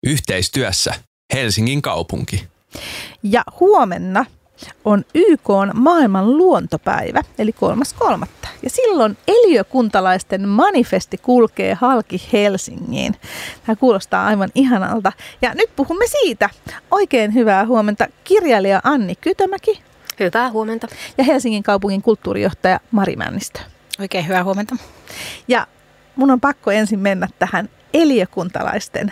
Yhteistyössä Helsingin kaupunki. Ja huomenna on YK:n maailman luontopäivä, eli 3.3. Ja silloin eliökuntalaisten manifesti kulkee halki Helsingiin. Tämä kuulostaa aivan ihanalta. Ja nyt puhumme siitä. Oikein hyvää huomenta kirjailija Anni Kytömäki. Hyvää huomenta. Ja Helsingin kaupungin kulttuurijohtaja Mari Männistö. Oikein hyvää huomenta. Ja mun on pakko ensin mennä tähän eliökuntalaisten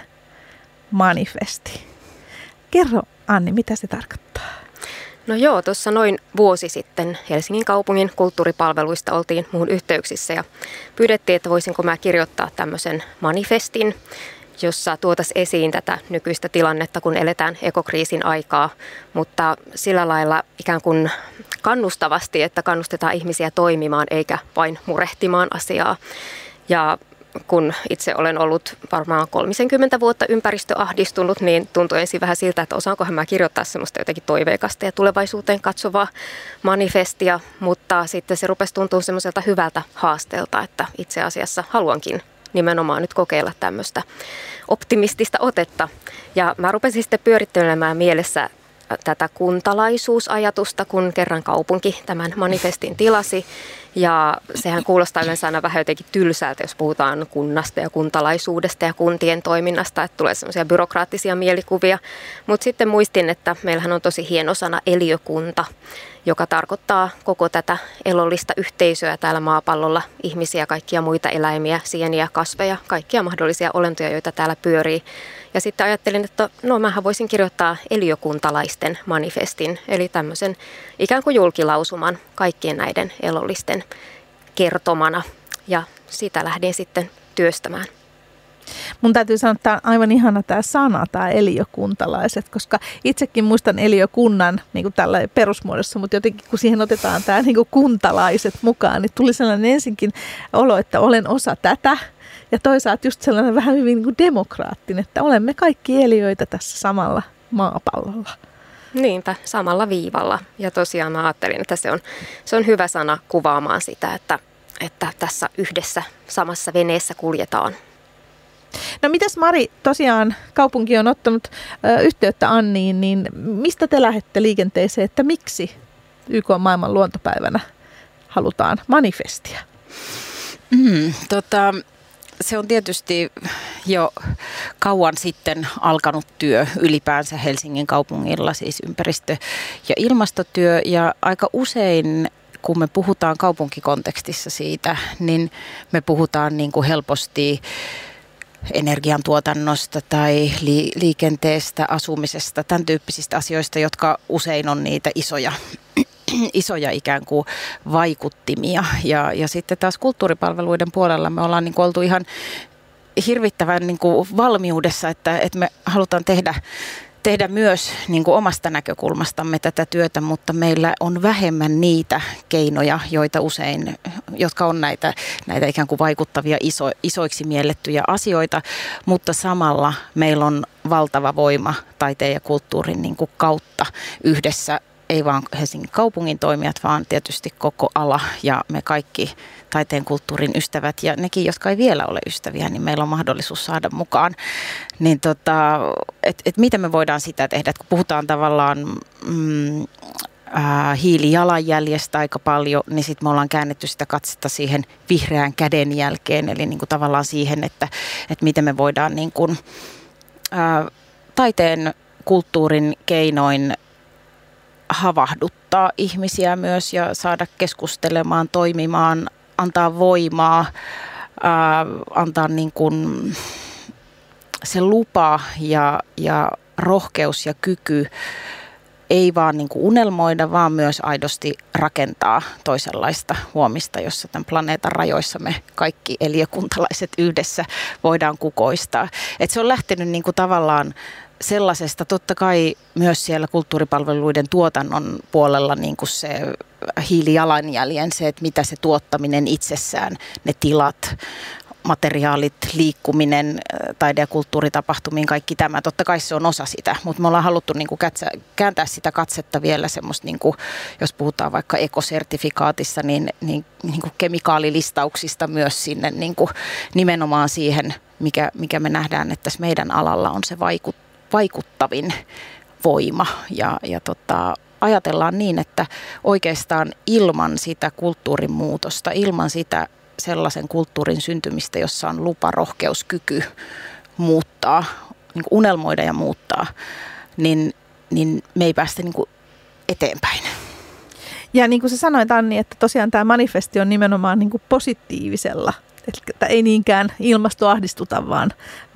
manifesti. Kerro Anni, mitä se tarkoittaa? No joo, tuossa noin vuosi sitten Helsingin kaupungin kulttuuripalveluista oltiin muun yhteyksissä ja pyydettiin, että voisinko mä kirjoittaa tämmöisen manifestin, jossa tuotaisiin esiin tätä nykyistä tilannetta, kun eletään ekokriisin aikaa, mutta sillä lailla ikään kuin kannustavasti, että kannustetaan ihmisiä toimimaan eikä vain murehtimaan asiaa. Ja kun itse olen ollut varmaan 30 vuotta ympäristöahdistunut, niin tuntui ensin vähän siltä, että osaankohan mä kirjoittaa semmoista jotenkin toiveikasta ja tulevaisuuteen katsovaa manifestia, mutta sitten se rupesi tuntua semmoiselta hyvältä haasteelta, että itse asiassa haluankin nimenomaan nyt kokeilla tämmöistä optimistista otetta. Ja mä rupesin sitten pyörittelemään mielessä tätä kuntalaisuusajatusta, kun kerran kaupunki tämän manifestin tilasi. Ja sehän kuulostaa yleensä aina vähän jotenkin tylsältä, jos puhutaan kunnasta ja kuntalaisuudesta ja kuntien toiminnasta, että tulee semmoisia byrokraattisia mielikuvia. Mutta sitten muistin, että meillähän on tosi hieno sana eliökunta, joka tarkoittaa koko tätä elollista yhteisöä täällä maapallolla, ihmisiä, kaikkia muita eläimiä, sieniä, kasveja, kaikkia mahdollisia olentoja, joita täällä pyörii. Ja sitten ajattelin, että no mähän voisin kirjoittaa eliökuntalaisten manifestin, eli tämmöisen ikään kuin julkilausuman kaikkien näiden elollisten kertomana. Ja sitä lähdin sitten työstämään. Mun täytyy sanoa, että tämä on aivan ihana tämä sana, tämä eliökuntalaiset, koska itsekin muistan eliökunnan niin kuin tällä perusmuodossa, mutta jotenkin kun siihen otetaan tämä niin kuin kuntalaiset mukaan, niin tuli sellainen ensinkin olo, että olen osa tätä. Ja toisaalta just sellainen vähän hyvin niin kuin demokraattinen, että olemme kaikki eliöitä tässä samalla maapallolla. Niinpä, samalla viivalla. Ja tosiaan mä ajattelin, että se on hyvä sana kuvaamaan sitä, että tässä yhdessä samassa veneessä kuljetaan. No mitäs Mari, tosiaan kaupunki on ottanut yhteyttä Anniin, niin mistä te lähdette liikenteeseen, että miksi YK:n maailman luontopäivänä halutaan manifestia? Se on tietysti jo kauan sitten alkanut työ ylipäänsä Helsingin kaupungilla, siis ympäristö- ja ilmastotyö, ja aika usein kun me puhutaan kaupunkikontekstissa siitä, niin me puhutaan niin kuin helposti energiantuotannosta tai liikenteestä, asumisesta, tämän tyyppisistä asioista, jotka usein on niitä isoja ikään kuin vaikuttimia. Ja sitten taas kulttuuripalveluiden puolella me ollaan niin kuin oltu ihan hirvittävän niin kuin valmiudessa, että me halutaan tehdä myös niin kuin omasta näkökulmastamme tätä työtä, mutta meillä on vähemmän niitä keinoja, jotka on näitä ikään kuin vaikuttavia isoiksi miellettyjä asioita, mutta samalla meillä on valtava voima taiteen ja kulttuurin niin kuin kautta yhdessä, ei vaan Helsingin kaupungin toimijat, vaan tietysti koko ala ja me kaikki taiteen kulttuurin ystävät ja nekin, jotka ei vielä ole ystäviä, niin meillä on mahdollisuus saada mukaan. Niin miten me voidaan sitä tehdä, että kun puhutaan tavallaan hiilijalanjäljestä aika paljon, niin sitten me ollaan käännetty sitä katsetta siihen vihreään kädenjälkeen, eli niin kuin tavallaan siihen, että miten me voidaan niin kuin, taiteen kulttuurin keinoin havahduttaa ihmisiä myös ja saada keskustelemaan, toimimaan, antaa voimaa, antaa niin kuin se lupa ja rohkeus ja kyky ei vaan niin kuin unelmoida, vaan myös aidosti rakentaa toisenlaista huomista, jossa tämän planeetan rajoissa me kaikki eliökuntalaiset yhdessä voidaan kukoistaa. Et se on lähtenyt niin kuin tavallaan sellaisesta, totta kai myös siellä kulttuuripalveluiden tuotannon puolella niin kuin se hiilijalanjäljen, se, että mitä se tuottaminen itsessään, ne tilat materiaalit, liikkuminen, taide- ja kulttuuritapahtumiin, kaikki tämä. Totta kai se on osa sitä, mutta me ollaan haluttu niin kuin kääntää sitä katsetta vielä semmoista, niin kuin, jos puhutaan vaikka ekosertifikaatissa, niin kuin kemikaalilistauksista myös sinne niin kuin nimenomaan siihen, mikä me nähdään, että tässä meidän alalla on se vaikuttavin voima ja ajatellaan niin, että oikeastaan ilman sitä kulttuurin muutosta, ilman sitä sellaisen kulttuurin syntymistä, jossa on lupa, rohkeus, kyky muuttaa, niin kuin unelmoida ja muuttaa, niin me ei päästä niin kuin eteenpäin. Ja niin kuin sä sanoit, Anni, että tosiaan tämä manifesti on nimenomaan niin kuin positiivisella, että ei niinkään ilmastoahdistuta, vaan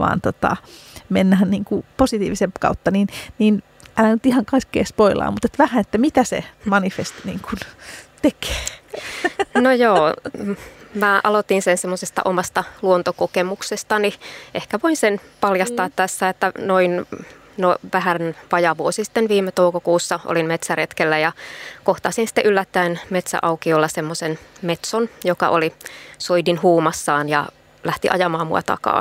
mennään niin kuin positiivisen kautta, niin älä nyt ihan kaikkea spoilaa, mutta vähän, että mitä se manifesti niin kuin tekee? No joo, mä aloitin sen semmoisesta omasta luontokokemuksestani. Ehkä voin sen paljastaa tässä, että vähän vajaa vuosi sitten viime toukokuussa olin metsäretkellä ja kohtasin sitten yllättäen metsäaukiolla semmoisen metson, joka oli soidin huumassaan ja lähti ajamaan mua takaa.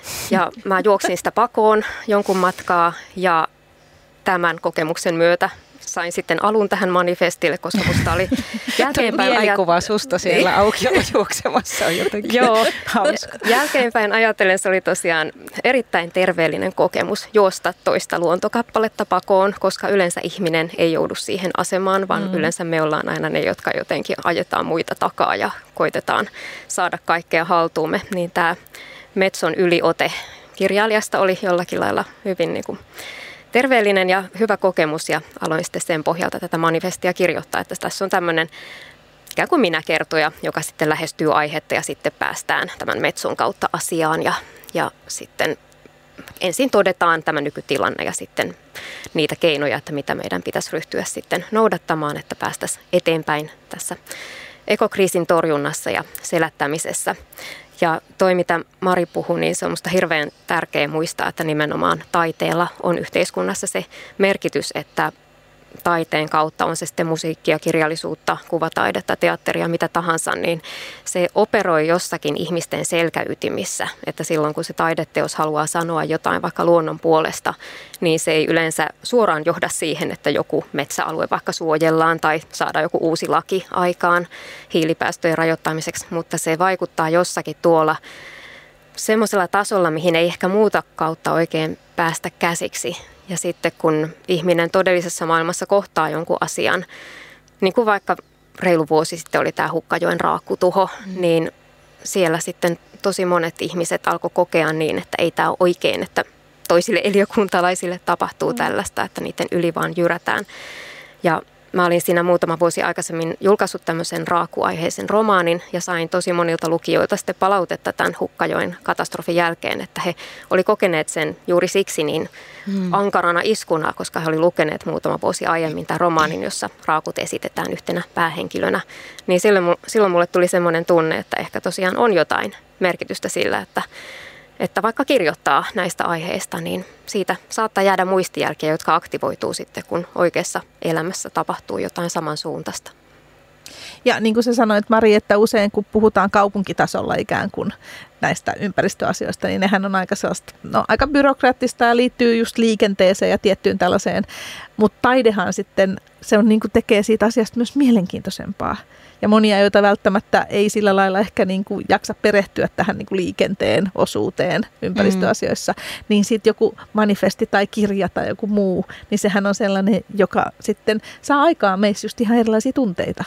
Ja mä juoksin sitä pakoon jonkun matkaa ja tämän kokemuksen myötä sain sitten alun tähän manifestille, koska musta oli jälkeenpäin mielikuva susta siellä aukiolla juoksemassa on jotenkin. Joo, jälkeenpäin ajatellen se oli tosiaan erittäin terveellinen kokemus juosta toista luontokappaletta pakoon, koska yleensä ihminen ei joudu siihen asemaan, vaan yleensä me ollaan aina ne, jotka jotenkin ajetaan muita takaa ja koitetaan saada kaikkea haltuumme. Niin tämä Metson yliote kirjailijasta oli jollakin lailla hyvin niin kuin terveellinen ja hyvä kokemus ja aloin sitten sen pohjalta tätä manifestia kirjoittaa, että tässä on tämmöinen ikään kuin minäkertoja, joka sitten lähestyy aihetta ja sitten päästään tämän Metson kautta asiaan ja sitten ensin todetaan tämä nykytilanne ja sitten niitä keinoja, että mitä meidän pitäisi ryhtyä sitten noudattamaan, että päästäisiin eteenpäin tässä ekokriisin torjunnassa ja selättämisessä. Ja toi, mitä Mari puhui, niin se on minusta hirveän tärkeää muistaa, että nimenomaan taiteella on yhteiskunnassa se merkitys, että taiteen kautta, on se sitten musiikkia, kirjallisuutta, kuvataidetta, teatteria, mitä tahansa, niin se operoi jossakin ihmisten selkäytimissä. Että silloin, kun se taideteos haluaa sanoa jotain vaikka luonnon puolesta, niin se ei yleensä suoraan johda siihen, että joku metsäalue vaikka suojellaan tai saadaan joku uusi laki aikaan hiilipäästöjen rajoittamiseksi, mutta se vaikuttaa jossakin tuolla semmoisella tasolla, mihin ei ehkä muuta kautta oikein päästä käsiksi. Ja sitten kun ihminen todellisessa maailmassa kohtaa jonkun asian, niin kuin vaikka reilu vuosi sitten oli tämä Hukkajoen raakkutuho, niin siellä sitten tosi monet ihmiset alkoi kokea niin, että ei tämä ole oikein, että toisille eliökuntalaisille tapahtuu tällaista, että niiden yli vaan jyrätään. Ja mä olin siinä muutama vuosi aikaisemmin julkaissut tämmöisen raakkuaiheisen romaanin ja sain tosi monilta lukijoilta sitten palautetta tämän Hukkajoen katastrofin jälkeen, että he oli kokeneet sen juuri siksi niin ankarana iskuna, koska he oli lukeneet muutama vuosi aiemmin tämän romaanin, jossa raakut esitetään yhtenä päähenkilönä. Niin silloin mulle tuli semmoinen tunne, että ehkä tosiaan on jotain merkitystä sillä, että vaikka kirjoittaa näistä aiheista, niin siitä saattaa jäädä muistijälkiä, jotka aktivoituu sitten, kun oikeassa elämässä tapahtuu jotain samansuuntaista. Ja niin kuin sä sanoit, Mari, että usein kun puhutaan kaupunkitasolla ikään kuin näistä ympäristöasioista, niin nehän on aika byrokraattista ja liittyy just liikenteeseen ja tiettyyn tällaiseen. Mutta taidehan sitten, se on niin kuin tekee siitä asiasta myös mielenkiintoisempaa. Ja monia, joita välttämättä ei sillä lailla ehkä niin kuin jaksa perehtyä tähän niin kuin liikenteen osuuteen ympäristöasioissa, niin sitten joku manifesti tai kirja tai joku muu, niin sehän on sellainen, joka sitten saa aikaan meissä just ihan erilaisia tunteita.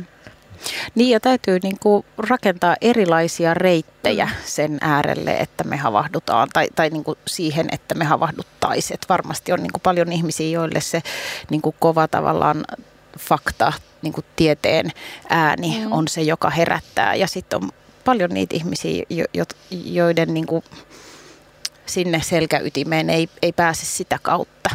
Niin ja täytyy niin kuin rakentaa erilaisia reittejä sen äärelle, että me havahdutaan tai niin kuin siihen, että me havahduttaisiin. Varmasti on niin kuin paljon ihmisiä, joille se niin kuin kova tavallaan fakta, niin kuin tieteen ääni on se, joka herättää. Ja sitten on paljon niitä ihmisiä, joiden niin kuin sinne selkäytimeen ei pääse sitä kautta.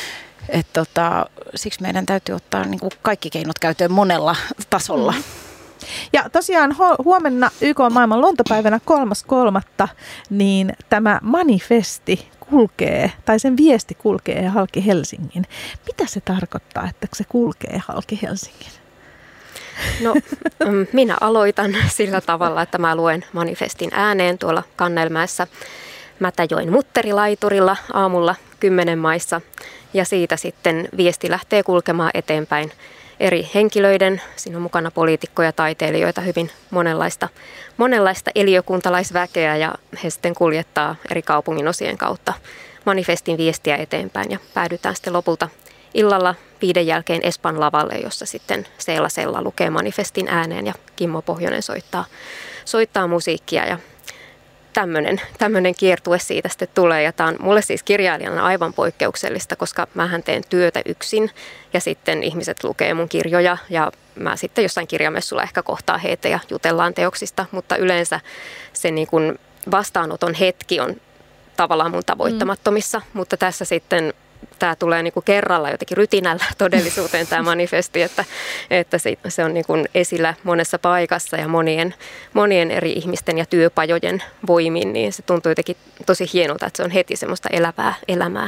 Siksi meidän täytyy ottaa niin kuin kaikki keinot käyttöön monella tasolla. Ja tosiaan huomenna YK maailman luontopäivänä 3.3. niin tämä manifesti kulkee, tai sen viesti kulkee halki Helsingin. Mitä se tarkoittaa, että se kulkee halki Helsingin? No, minä aloitan sillä tavalla, että mä luen manifestin ääneen tuolla Kannelmäessä Mätäjoen mutterilaiturilla aamulla 10 maissa. Ja siitä sitten viesti lähtee kulkemaan eteenpäin eri henkilöiden. Siinä on mukana poliitikkoja, taiteilijoita, hyvin monenlaista eliökuntalaisväkeä ja he sitten kuljettaa eri kaupungin osien kautta manifestin viestiä eteenpäin ja päädytään sitten lopulta illalla 5 jälkeen Espan lavalle, jossa sitten Seela Sella lukee manifestin ääneen ja Kimmo Pohjonen soittaa musiikkia ja tämmöinen kiertue siitä sitten tulee. Ja tämä on mulle siis kirjailijana aivan poikkeuksellista, koska mähän teen työtä yksin ja sitten ihmiset lukee mun kirjoja ja mä sitten jossain kirjamessulla ehkä kohtaa heitä ja jutellaan teoksista, mutta yleensä se niin kuin vastaanoton hetki on tavallaan mun tavoittamattomissa, mutta tässä sitten tämä tulee niin kuin kerralla jotenkin rytinällä todellisuuteen tämä manifesti, että se on niin kuin esillä monessa paikassa ja monien eri ihmisten ja työpajojen voimin, niin se tuntuu jotenkin tosi hienolta, että se on heti semmoista elävää elämää.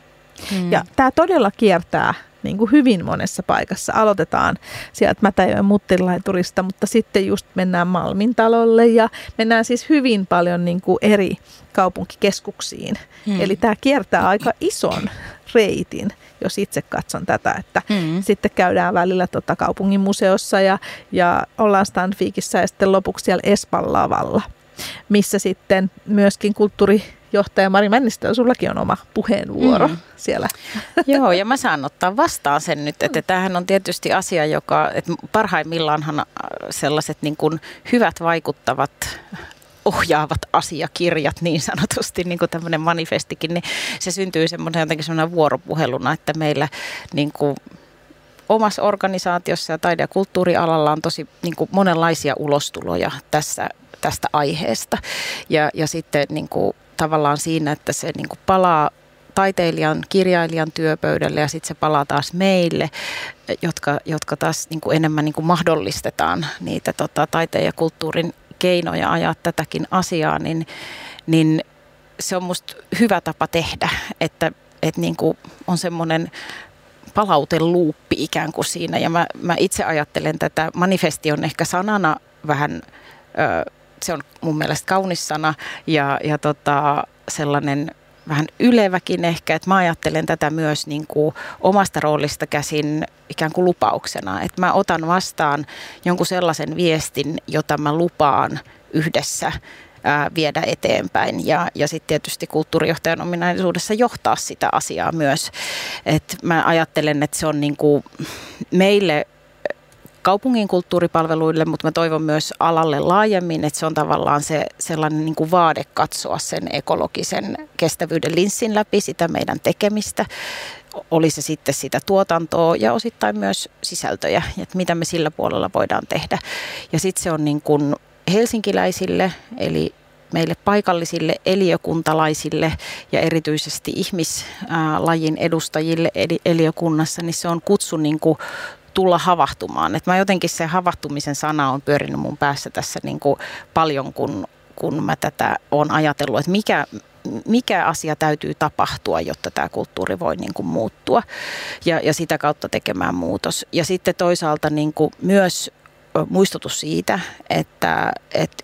Ja tämä todella kiertää niin kuin hyvin monessa paikassa. Aloitetaan sieltä Mätäjoen mutterilaiturista, mutta sitten just mennään Malmintalolle ja mennään siis hyvin paljon niin kuin eri kaupunkikeskuksiin. Eli tämä kiertää aika ison reitin, jos itse katson tätä, että sitten käydään välillä kaupungin museossa ja ollaan Standvikissä ja sitten lopuksi siellä Espan lavalla, missä sitten myöskin kulttuurijohtaja Mari Männistö, sullakin on oma puheenvuoro siellä. Joo, ja mä saan ottaa vastaan sen nyt, että tämähän on tietysti asia, että parhaimmillaanhan sellaiset niin kuin hyvät vaikuttavat ohjaavat asiakirjat niin sanotusti, niin kuin tämmöinen manifestikin, niin se syntyy semmoinen vuoropuheluna, että meillä niin kuin omassa organisaatiossa ja taide- ja kulttuurialalla on tosi niin kuin monenlaisia ulostuloja tästä aiheesta. Ja sitten niin kuin tavallaan siinä, että se niin kuin palaa taiteilijan, kirjailijan työpöydälle ja sitten se palaa taas meille, jotka taas niin kuin enemmän niin kuin mahdollistetaan niitä taiteen ja kulttuurin keinoja ajaa tätäkin asiaa, niin se on musta hyvä tapa tehdä, että niin kuin on semmoinen palauteluuppi ikään kuin siinä. Ja mä itse ajattelen tätä, manifesti on ehkä sanana vähän, se on mun mielestä kaunis sana ja sellainen vähän yleväkin ehkä, että mä ajattelen tätä myös niin kuin omasta roolista käsin ikään kuin lupauksena, että mä otan vastaan jonkun sellaisen viestin, jota mä lupaan yhdessä viedä eteenpäin ja sitten tietysti kulttuurijohtajan ominaisuudessa johtaa sitä asiaa myös. Et mä ajattelen, että se on niin kuin meille kaupungin kulttuuripalveluille, mutta mä toivon myös alalle laajemmin, että se on tavallaan se sellainen niin kuin vaade katsoa sen ekologisen kestävyyden linssin läpi sitä meidän tekemistä. Oli se sitten sitä tuotantoa ja osittain myös sisältöjä, että mitä me sillä puolella voidaan tehdä. Ja sitten se on niin kuin helsinkiläisille, eli meille paikallisille eliökuntalaisille ja erityisesti ihmislajin edustajille eliökunnassa, niin se on kutsu niin kuin tulla havahtumaan. Et mä jotenkin se havahtumisen sana on pyörinyt mun päässä tässä niin kuin paljon, kun mä tätä olen ajatellut, että mikä asia täytyy tapahtua, jotta tämä kulttuuri voi niin kuin muuttua ja sitä kautta tekemään muutos. Ja sitten toisaalta niin kuin myös muistutus siitä, että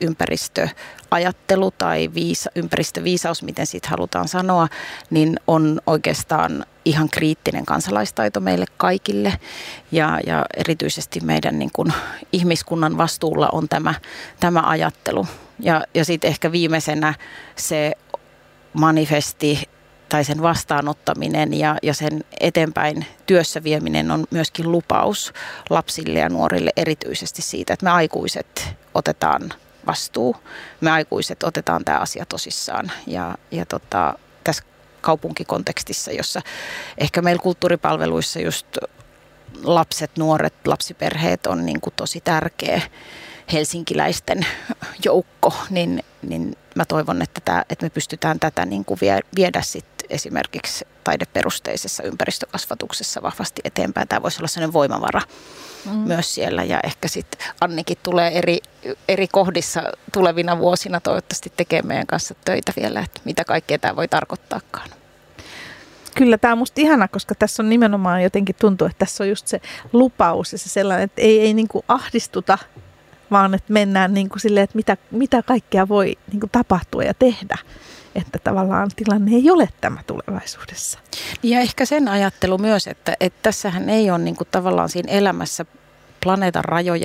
ympäristöajattelu tai ympäristöviisaus, miten siitä halutaan sanoa, niin on oikeastaan ihan kriittinen kansalaistaito meille kaikille ja erityisesti meidän niin kuin ihmiskunnan vastuulla on tämä ajattelu. Ja sitten ehkä viimeisenä se manifesti tai sen vastaanottaminen ja sen eteenpäin työssä vieminen on myöskin lupaus lapsille ja nuorille erityisesti siitä, että me aikuiset otetaan vastuu, me aikuiset otetaan tämä asia tosissaan ja tässä kaupunkikontekstissa, jossa ehkä meillä kulttuuripalveluissa just lapset, nuoret, lapsiperheet on niin kuin tosi tärkeä helsinkiläisten joukko, niin mä toivon, että me pystytään tätä niin kuin viedä sitten esimerkiksi taideperusteisessa ympäristökasvatuksessa vahvasti eteenpäin. Tämä voisi olla sellainen voimavara myös siellä ja ehkä sitten Annikin tulee eri kohdissa tulevina vuosina toivottavasti tekee meidän kanssa töitä vielä, että mitä kaikkea tämä voi tarkoittaakaan. Kyllä tämä on musta ihana, koska tässä on nimenomaan jotenkin tuntuu, että tässä on just se lupaus ja se sellainen, että ei niin kuin ahdistuta, vaan että mennään niin kuin silleen, että mitä kaikkea voi niin kuin tapahtua ja tehdä. Että tavallaan tilanne ei ole tämä tulevaisuudessa. Ja ehkä sen ajattelu myös, että tässähän ei ole niin kuin tavallaan siinä elämässä planeetan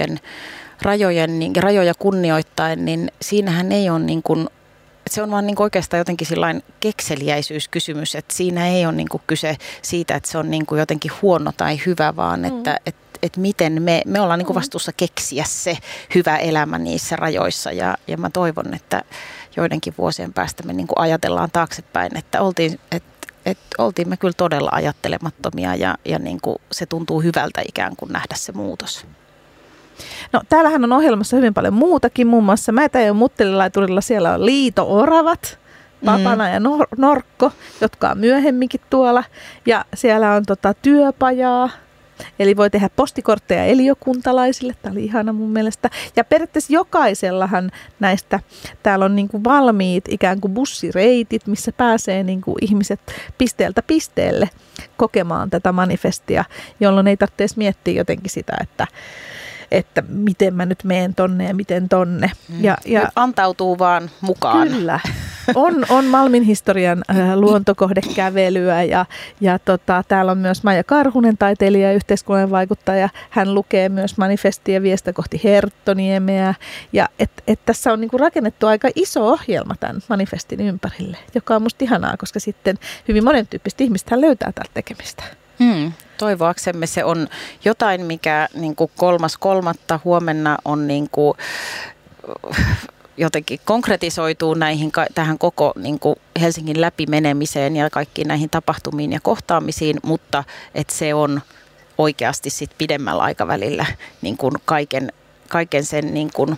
rajoja kunnioittaen, niin siinähän ei ole niin kuin, se on vaan niin kuin oikeastaan jotenkin sillain kekseliäisyyskysymys, että siinä ei ole niin kuin kyse siitä, että se on niin kuin jotenkin huono tai hyvä, vaan että miten me ollaan niin kuin vastuussa keksiä se hyvä elämä niissä rajoissa ja mä toivon, että joidenkin vuosien päästä me niin kuin ajatellaan taaksepäin, että oltiin me kyllä todella ajattelemattomia ja niin kuin se tuntuu hyvältä ikään kuin nähdä se muutos. No täällähän on ohjelmassa hyvin paljon muutakin, muun muassa Mätäjön Muttelilaiturilla siellä on liito-oravat, Papana ja Norkko, jotka on myöhemminkin tuolla ja siellä on työpajaa. Eli voi tehdä postikortteja eliökuntalaisille. Tämä oli ihana mun mielestä. Ja periaatteessa jokaisellahan näistä täällä on niin kuin valmiit ikään kuin bussireitit, missä pääsee niin kuin ihmiset pisteeltä pisteelle kokemaan tätä manifestia, jolloin ei tarvitse miettiä jotenkin sitä, että miten mä nyt menen tonne ja miten tonne. Ja antautuu vaan mukaan. Kyllä. On Malmin historian luontokohdekävelyä ja täällä on myös Maija Karhunen, taiteilija ja yhteiskunnallinen vaikuttaja. Hän lukee myös manifestia Viestä kohti Herttoniemeä. Ja tässä on niinku rakennettu aika iso ohjelma tämän manifestin ympärille, joka on musta ihanaa, koska sitten hyvin monen tyyppistä ihmistä löytää täältä tekemistä. Toivoaksemme se on jotain, mikä niin kuin 3.3. huomenna on niin kuin jotenkin konkretisoituu tähän koko niin kuin Helsingin läpimenemiseen ja kaikkiin näihin tapahtumiin ja kohtaamisiin, mutta että se on oikeasti sit pidemmällä aikavälillä niin kuin kaiken sen niin kuin,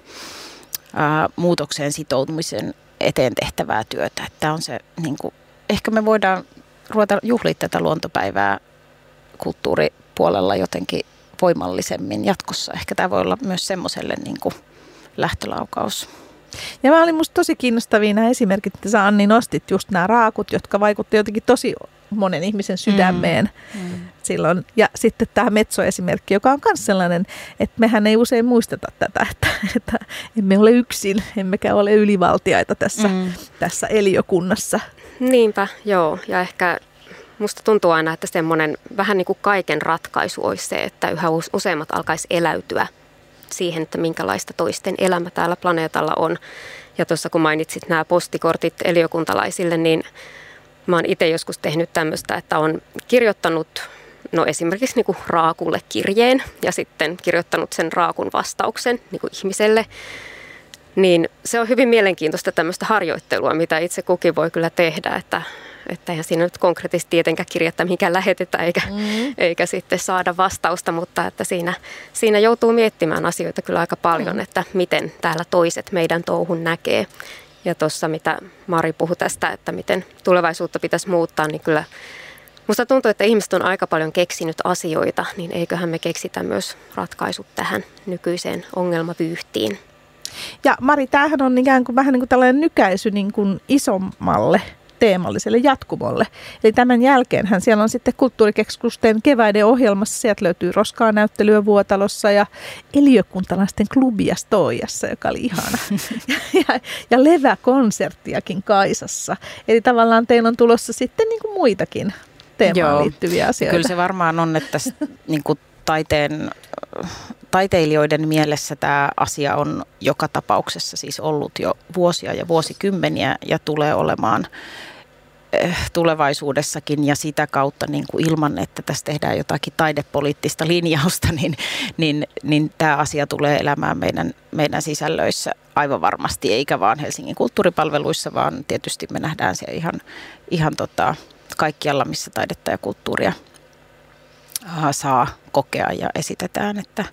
muutokseen sitoutumisen eteen tehtävää työtä. Että on se, niin kuin, ehkä me voidaan ruveta juhlimaan tätä luontopäivää kulttuuripuolella jotenkin voimallisemmin jatkossa. Ehkä tämä voi olla myös semmoiselle niin kuin lähtölaukaus. Ja mä olin musta tosi kiinnostavia nämä esimerkit, että sä Anni nostit just nämä raakut, jotka vaikuttivat jotenkin tosi monen ihmisen sydämeen silloin. Ja sitten tämä Metso-esimerkki, joka on myös sellainen, että mehän ei usein muisteta tätä, että emme ole yksin, emmekä ole ylivaltiaita tässä eliökunnassa. Niinpä, joo. Ja ehkä musta tuntuu aina, että semmoinen vähän niin kuin kaiken ratkaisu olisi se, että yhä useammat alkaisi eläytyä siihen, että minkälaista toisten elämä täällä planeetalla on. Ja tuossa kun mainitsit nämä postikortit eliökuntalaisille, niin mä oon itse joskus tehnyt tämmöistä, että on kirjoittanut esimerkiksi niin kuin raakulle kirjeen ja sitten kirjoittanut sen raakun vastauksen niin kuin ihmiselle. Niin se on hyvin mielenkiintoista tämmöistä harjoittelua, mitä itse kukin voi kyllä tehdä, että eihän siinä nyt konkreettisesti tietenkään kirjettä mihinkään lähetetä eikä sitten saada vastausta, mutta että siinä joutuu miettimään asioita kyllä aika paljon, että miten täällä toiset meidän touhun näkee. Ja tuossa mitä Mari puhui tästä, että miten tulevaisuutta pitäisi muuttaa, niin kyllä musta tuntuu, että ihmiset on aika paljon keksinyt asioita, niin eiköhän me keksitä myös ratkaisut tähän nykyiseen ongelmavyyhtiin. Ja Mari, tämähän on ikään kuin vähän niin kuin tällainen nykäisy niin kuin isommalle teemalliselle jatkumolle. Eli tämän jälkeenhän siellä on sitten Kulttuurikeskusten keväiden ohjelmassa, sieltä löytyy Roskaa näyttelyä Vuotalossa ja eliökuntalaisten klubia Stoijassa, joka oli ihana. ja leväkonserttiakin Kaisassa. Eli tavallaan teillä on tulossa sitten niin kuin muitakin teemaan liittyviä asioita. Kyllä se varmaan on, että niin kuin taiteilijoiden mielessä tämä asia on joka tapauksessa siis ollut jo vuosia ja vuosikymmeniä ja tulee olemaan tulevaisuudessakin ja sitä kautta niin kuin ilman, että tässä tehdään jotakin taidepoliittista linjausta, niin tämä asia tulee elämään meidän sisällöissä aivan varmasti, eikä vaan Helsingin kulttuuripalveluissa, vaan tietysti me nähdään se ihan kaikkialla, missä taidetta ja kulttuuria saa kokea ja esitetään, että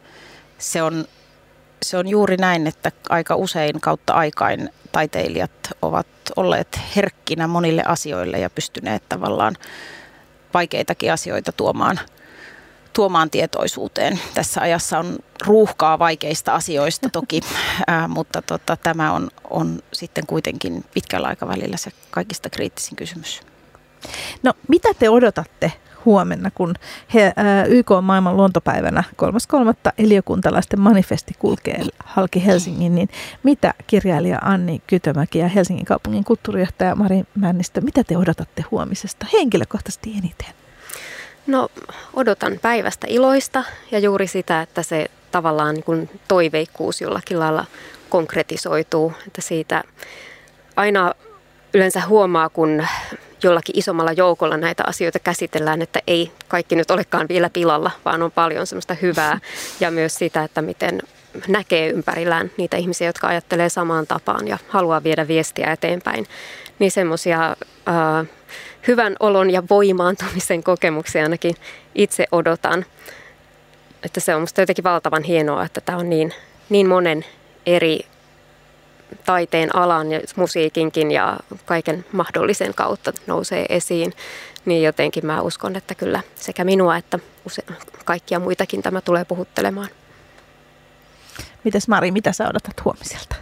se on juuri näin, että aika usein kautta aikain taiteilijat ovat olleet herkkinä monille asioille ja pystyneet tavallaan vaikeitakin asioita tuomaan tietoisuuteen. Tässä ajassa on ruuhkaa vaikeista asioista toki, mutta tämä on sitten kuitenkin pitkällä aikavälillä se kaikista kriittisin kysymys. No, mitä te odotatte huomenna, kun YK maailman luontopäivänä 3.3. eliökuntalaisten manifesti kulkee halki Helsingin, niin mitä kirjailija Anni Kytömäki ja Helsingin kaupungin kulttuurijohtaja Mari Männistö, mitä te odotatte huomisesta henkilökohtaisesti eniten? No, odotan päivästä iloista ja juuri sitä, että se tavallaan niin kuin toiveikkuus jollakin lailla konkretisoituu, että siitä aina yleensä huomaa, kun jollakin isommalla joukolla näitä asioita käsitellään, että ei kaikki nyt olekaan vielä pilalla, vaan on paljon semmoista hyvää ja myös sitä, että miten näkee ympärillään niitä ihmisiä, jotka ajattelee samaan tapaan ja haluaa viedä viestiä eteenpäin. Niin semmoisia hyvän olon ja voimaantumisen kokemuksia ainakin itse odotan. Että se on musta jotenkin valtavan hienoa, että tämä on niin monen eri taiteen alan ja musiikinkin ja kaiken mahdollisen kautta nousee esiin, niin jotenkin mä uskon, että kyllä sekä minua että kaikkia muitakin tämä tulee puhuttelemaan. Mites Mari, mitä sä odotat huomiselta?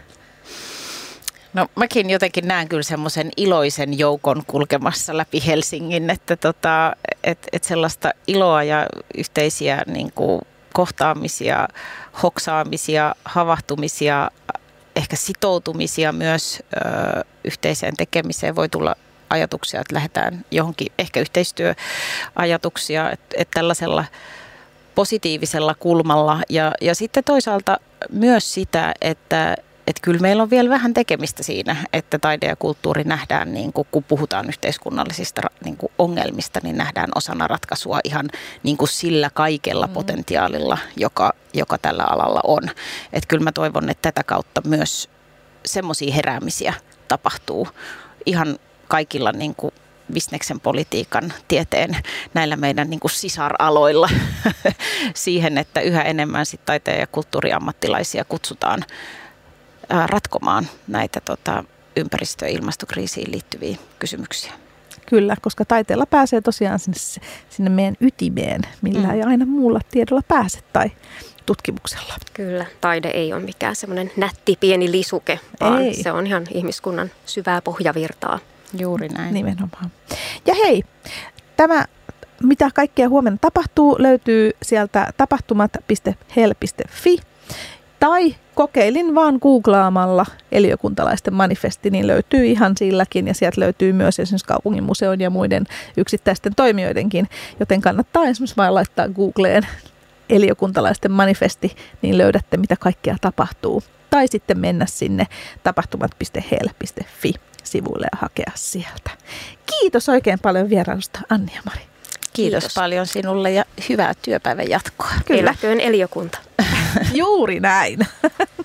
No mäkin jotenkin näen kyllä semmoisen iloisen joukon kulkemassa läpi Helsingin, että sellaista iloa ja yhteisiä niin kuin kohtaamisia, hoksaamisia, havahtumisia, ehkä sitoutumisia myös yhteiseen tekemiseen. Voi tulla ajatuksia, että lähdetään johonkin, ehkä yhteistyöajatuksia, että tällaisella positiivisella kulmalla. Ja sitten toisaalta myös sitä, että kyllä meillä on vielä vähän tekemistä siinä, että taide ja kulttuuri nähdään, niin kun puhutaan yhteiskunnallisista niin kuin ongelmista, niin nähdään osana ratkaisua ihan niin kuin sillä kaikella potentiaalilla, joka tällä alalla on. Että kyllä mä toivon, että tätä kautta myös semmoisia heräämisiä tapahtuu ihan kaikilla niin kuin bisneksen, politiikan, tieteen, näillä meidän niin kuin sisaraloilla siihen, että yhä enemmän sit taiteen ja kulttuuriammattilaisia kutsutaan ratkomaan näitä ympäristö- ja ilmastokriisiin liittyviä kysymyksiä. Kyllä, koska taiteella pääsee tosiaan sinne meidän ytimeen, millä ei aina muulla tiedolla pääse tai tutkimuksella. Kyllä, taide ei ole mikään semmoinen nätti pieni lisuke, vaan ei. Se on ihan ihmiskunnan syvää pohjavirtaa. Juuri näin. Nimenomaan. Ja hei, tämä mitä kaikkea huomenna tapahtuu löytyy sieltä tapahtumat.hel.fi. Tai kokeilin vaan googlaamalla eliökuntalaisten manifesti, niin löytyy ihan silläkin ja sieltä löytyy myös esimerkiksi kaupungin museon ja muiden yksittäisten toimijoidenkin, joten kannattaa esimerkiksi vain laittaa Googleen eliökuntalaisten manifesti, niin löydätte mitä kaikkea tapahtuu. Tai sitten mennä sinne tapahtumat.hel.fi sivuille ja hakea sieltä. Kiitos oikein paljon vierailusta Anni ja Mari. Kiitos paljon sinulle ja hyvää työpäivän jatkoa. Eläköön eliökunta. Juuri näin.